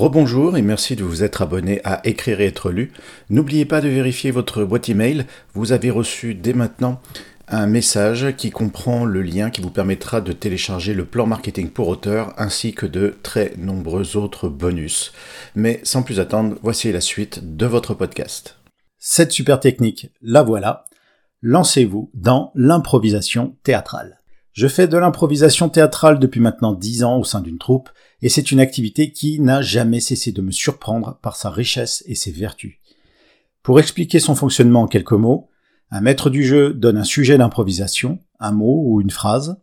Rebonjour et merci de vous être abonné à Écrire et être lu. N'oubliez pas de vérifier votre boîte email. Vous avez reçu dès maintenant un message qui comprend le lien qui vous permettra de télécharger le plan marketing pour auteur ainsi que de très nombreux autres bonus. Mais sans plus attendre, voici la suite de votre podcast. Cette super technique, la voilà. Lancez-vous dans l'improvisation théâtrale. Je fais de l'improvisation théâtrale depuis maintenant 10 ans au sein d'une troupe, et c'est une activité qui n'a jamais cessé de me surprendre par sa richesse et ses vertus. Pour expliquer son fonctionnement en quelques mots, un maître du jeu donne un sujet d'improvisation, un mot ou une phrase,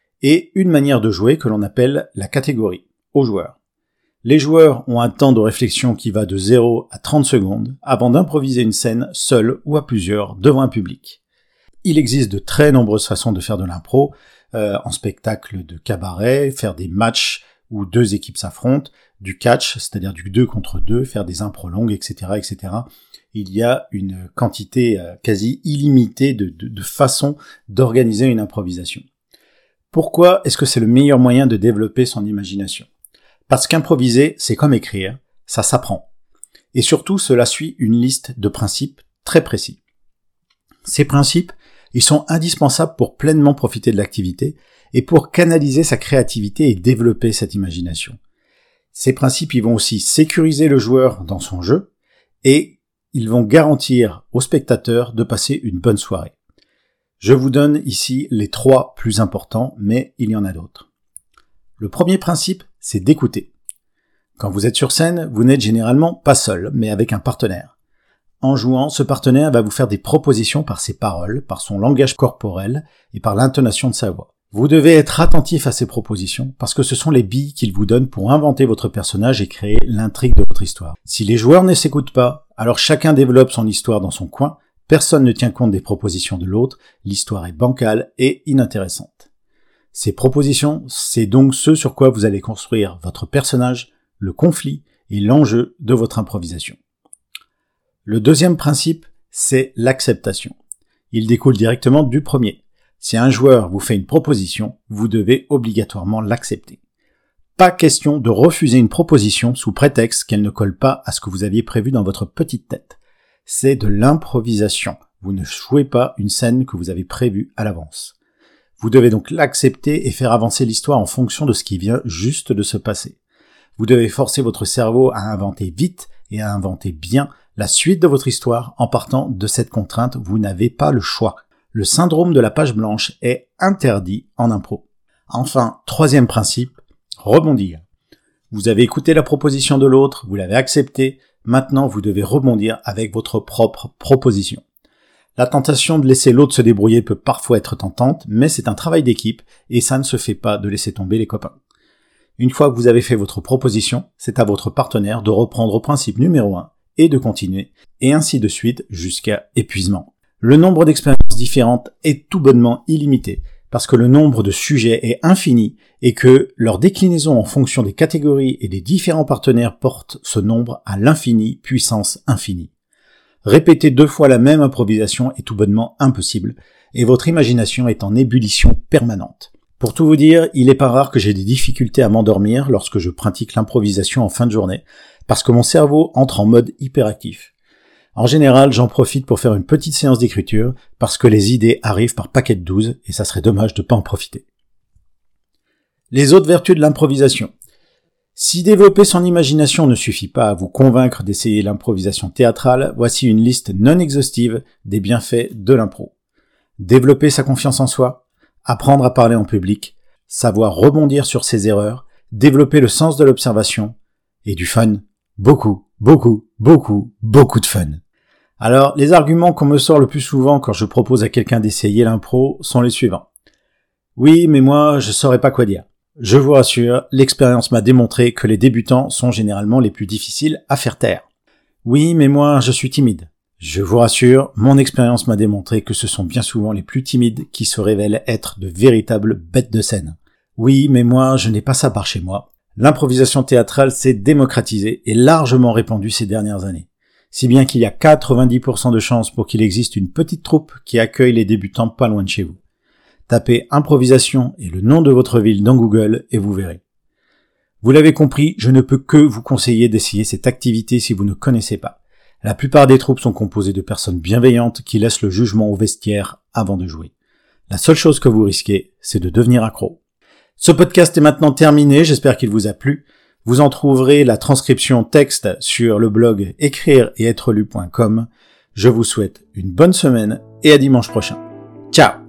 et une manière de jouer que l'on appelle la catégorie, aux joueurs. Les joueurs ont un temps de réflexion qui va de 0 à 30 secondes avant d'improviser une scène seule ou à plusieurs devant un public. Il existe de très nombreuses façons de faire de l'impro, en spectacle de cabaret, faire des matchs où deux équipes s'affrontent, du catch, c'est-à-dire du 2 contre 2, faire des impros longues, etc., etc. Il y a une quantité quasi illimitée de façons d'organiser une improvisation. Pourquoi est-ce que c'est le meilleur moyen de développer son imagination ? Parce qu'improviser, c'est comme écrire, ça s'apprend. Et surtout, cela suit une liste de principes très précis. Ces principes, ils sont indispensables pour pleinement profiter de l'activité et pour canaliser sa créativité et développer cette imagination. Ces principes, ils vont aussi sécuriser le joueur dans son jeu et ils vont garantir aux spectateurs de passer une bonne soirée. Je vous donne ici les 3 plus importants, mais il y en a d'autres. Le premier principe, c'est d'écouter. Quand vous êtes sur scène, vous n'êtes généralement pas seul, mais avec un partenaire. En jouant, ce partenaire va vous faire des propositions par ses paroles, par son langage corporel et par l'intonation de sa voix. Vous devez être attentif à ces propositions parce que ce sont les billes qu'il vous donne pour inventer votre personnage et créer l'intrigue de votre histoire. Si les joueurs ne s'écoutent pas, alors chacun développe son histoire dans son coin, personne ne tient compte des propositions de l'autre, l'histoire est bancale et inintéressante. Ces propositions, c'est donc ce sur quoi vous allez construire votre personnage, le conflit et l'enjeu de votre improvisation. Le deuxième principe, c'est l'acceptation. Il découle directement du premier. Si un joueur vous fait une proposition, vous devez obligatoirement l'accepter. Pas question de refuser une proposition sous prétexte qu'elle ne colle pas à ce que vous aviez prévu dans votre petite tête. C'est de l'improvisation. Vous ne jouez pas une scène que vous avez prévue à l'avance. Vous devez donc l'accepter et faire avancer l'histoire en fonction de ce qui vient juste de se passer. Vous devez forcer votre cerveau à inventer vite et à inventer bien la suite de votre histoire en partant de cette contrainte, vous n'avez pas le choix. Le syndrome de la page blanche est interdit en impro. Enfin, troisième principe, rebondir. Vous avez écouté la proposition de l'autre, vous l'avez acceptée, maintenant vous devez rebondir avec votre propre proposition. La tentation de laisser l'autre se débrouiller peut parfois être tentante, mais c'est un travail d'équipe et ça ne se fait pas de laisser tomber les copains. Une fois que vous avez fait votre proposition, c'est à votre partenaire de reprendre au principe numéro 1 et de continuer, et ainsi de suite jusqu'à épuisement. Le nombre d'expériences différentes est tout bonnement illimité, parce que le nombre de sujets est infini et que leur déclinaison en fonction des catégories et des différents partenaires porte ce nombre à l'infini puissance infinie. Répéter 2 fois la même improvisation est tout bonnement impossible, et votre imagination est en ébullition permanente. Pour tout vous dire, il n'est pas rare que j'ai des difficultés à m'endormir lorsque je pratique l'improvisation en fin de journée, parce que mon cerveau entre en mode hyperactif. En général, j'en profite pour faire une petite séance d'écriture, parce que les idées arrivent par paquet de 12, et ça serait dommage de pas en profiter. Les autres vertus de l'improvisation. Si développer son imagination ne suffit pas à vous convaincre d'essayer l'improvisation théâtrale, voici une liste non exhaustive des bienfaits de l'impro. Développer sa confiance en soi, apprendre à parler en public, savoir rebondir sur ses erreurs, développer le sens de l'observation, et du fun. Beaucoup de fun. Alors, les arguments qu'on me sort le plus souvent quand je propose à quelqu'un d'essayer l'impro sont les suivants. Oui, mais moi, je saurais pas quoi dire. Je vous rassure, l'expérience m'a démontré que les débutants sont généralement les plus difficiles à faire taire. Oui, mais moi, je suis timide. Je vous rassure, mon expérience m'a démontré que ce sont bien souvent les plus timides qui se révèlent être de véritables bêtes de scène. Oui, mais moi, je n'ai pas ça par chez moi. L'improvisation théâtrale s'est démocratisée et largement répandue ces dernières années. Si bien qu'il y a 90% de chances pour qu'il existe une petite troupe qui accueille les débutants pas loin de chez vous. Tapez improvisation et le nom de votre ville dans Google et vous verrez. Vous l'avez compris, je ne peux que vous conseiller d'essayer cette activité si vous ne connaissez pas. La plupart des troupes sont composées de personnes bienveillantes qui laissent le jugement au vestiaire avant de jouer. La seule chose que vous risquez, c'est de devenir accro. Ce podcast est maintenant terminé, j'espère qu'il vous a plu. Vous en trouverez la transcription texte sur le blog écrire-et-être-lu.com. Je vous souhaite une bonne semaine et à dimanche prochain. Ciao!